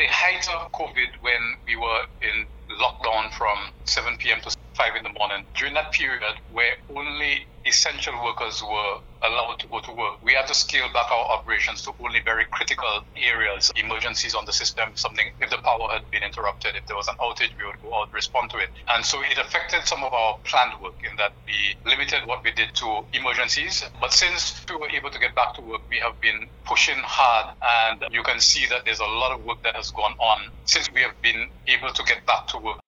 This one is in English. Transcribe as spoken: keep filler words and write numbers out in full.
the height of COVID, when we were in lockdown from seven p.m. to five in the morning, during that period where only essential workers were allowed to go to work, we had to scale back our operations to only very critical areas, emergencies on the system, something, if the power had been interrupted, if there was an outage, we would go out and respond to it. And so it affected some of our planned work in that we limited what we did to emergencies. But since we were able to get back to work, we have been pushing hard, and you can see that there's a lot of work that has gone on since we have been able to get back to work.